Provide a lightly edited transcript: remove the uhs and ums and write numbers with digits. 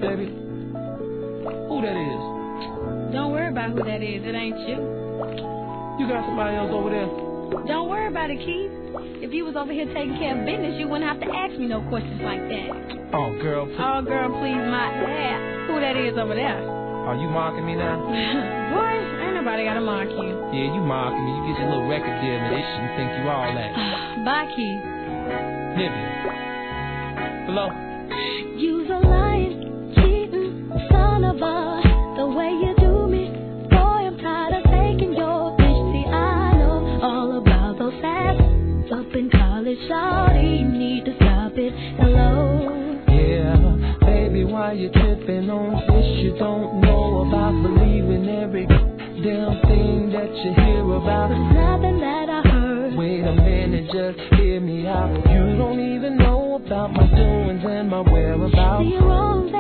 baby. Who that is? Don't worry about who that is. It ain't you. You got somebody else over there? Don't worry about it, Keith. If you was over here taking care of business, you wouldn't have to ask me no questions like that. Oh, girl. Oh, girl, please, my ass. Who that is over there? Are you mocking me now? Boy, ain't nobody gotta mock you. Yeah, you mocking me. You get your little record deal and they shouldn't think you all that. Bye, Keith. Nibby. Hello? You's a lying, cheating son of a. The way you do me, boy, I'm tired of taking your bitch. See, I know all about those facts. Up in college, shawty, need to stop it. Hello. Yeah, baby, why you tripping on this? You don't know about believing every damn thing that you hear about. There's nothing that I heard. Wait a minute, just hear me out. You don't even know about my doings and my whereabouts. See, you're wrong,